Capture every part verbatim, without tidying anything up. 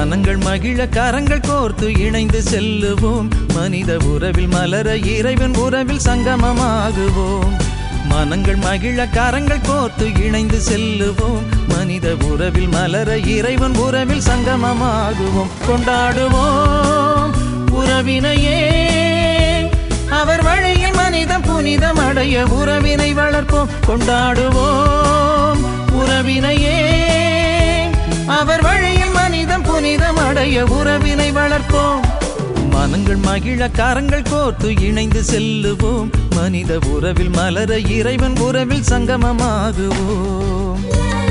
மனங்கள் மகிழ கரங்கள் கோர்த்து இணைந்து செல்லுவோம். மனித உறவில் மலர இறைவன் உறவில் சங்கமமாகுவோம். மனங்கள் மகிழ கரங்கள் கோர்த்து இணைந்து செல்லுவோம். மனித உறவில் மலர இறைவன் உறவில் சங்கமமாகுவோம். கொண்டாடுவோம் உறவினையே, அவர் வழியில் மனிதம் புனிதம் அடைய உறவினை வளர்ப்போம். கொண்டாடுவோம் உறவினையே, அவர் வழியில் மனிதம் புனிதம் அடைய உறவினை வளர்ப்போம். மனங்கள் மகிழ கரங்கள் கோர்த்து இணைந்து செல்லுவோம். மனித உறவில் மலர இறைவன் உறவில் சங்கமமாகுவோம்.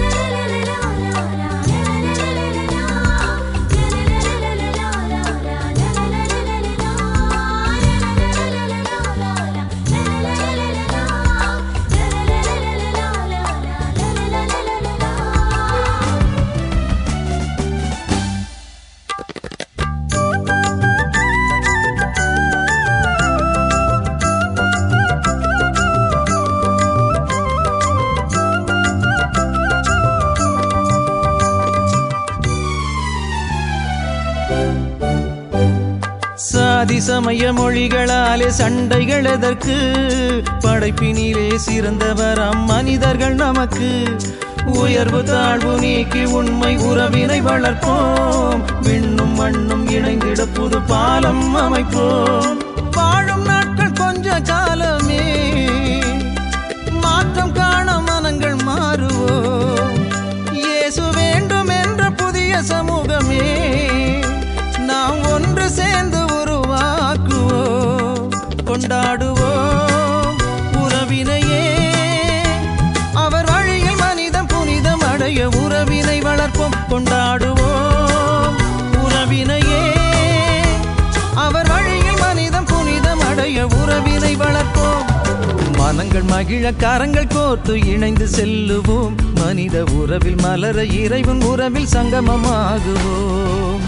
சாதி சமய மொழிகளாலே சண்டைகள் எதற்கு? படைப்பினிலே சிறந்தவராம் மனிதர்கள் நமக்கு. உயர்வு தாழ்வு நீக்கி உண்மை உறவினை வளர்ப்போம். விண்ணும் மண்ணும் இணைந்திட புது பாலம் அமைப்போம். வாழும் நாட்கள் கொஞ்ச காலமே, மாற்றம் காண மனங்கள் மாறுவோம். இயேசு வேண்டும் என்ற புதிய சமூகமே நாம் ஒன்று சேர்ந்து உருவாக்குவோம். கொண்டாடுவோம் உறவினையே, அவர் வழியில் மனிதம் புனிதம் அடைய உறவினை வளர்ப்போம். கொண்டாடுவோம் உறவினையே, அவர் வழியில் மனிதம் புனிதம் அடைய உறவினை வளர்ப்போம். மனங்கள் மகிழ கரங்கள் கோர்த்து இணைந்து செல்லுவோம். மனித உறவில் மலர இறைவன் உறவில் சங்கமமாகுவோம்.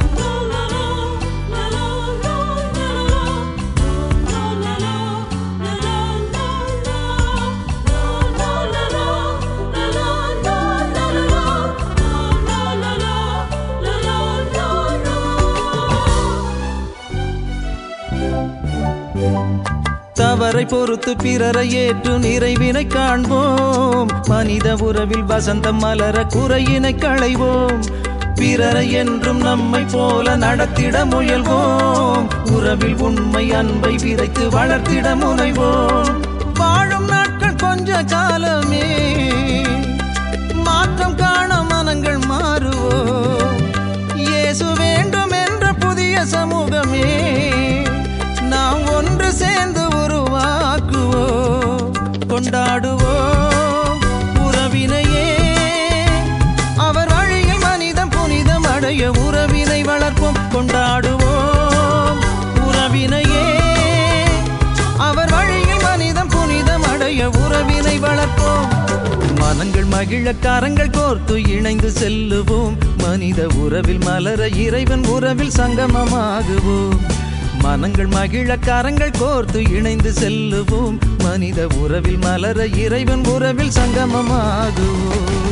தவறை பொறுத்து பிறரை ஏற்று நிறைவினை காண்போம். மனித உறவில் வசந்தம் மலர குறையினை களைவோம். பிறரை என்றும் நம்மை போல நடத்திட முயல்வோம். உறவில் உண்மை அன்பை விதைத்து வளர்த்திட முனைவோம். வாழும் நாட்கள் கொஞ்ச காலமே, மாற்றம் காண மனங்கள் மாறுவோம். இயேசு வேண்டும் என்ற புதிய சமூகமே நாம் ஒன்று சேர்ந்து உருவாக்குவோம். கொண்டாடுவோம் உறவினையே, அவர் வழியில் மனிதம் புனிதம் அடைய உறவினை வளர்ப்போம். கொண்டாடுவோம் உறவினையே, அவர் வழியில் மனிதம் புனிதம் அடைய உறவினை வளர்ப்போம். மனங்கள் மகிழ கரங்கள் கோர்த்து இணைந்து செல்லுவோம். மனித உறவில் மலர இறைவன் உறவில் சங்கமமாகுவோம். மனங்கள் மகிழ கரங்கள் கோர்த்து இணைந்து செல்லுவோம். மனித உறவில் மலர இறைவன் உறவில் சங்கமமாகுவோம்.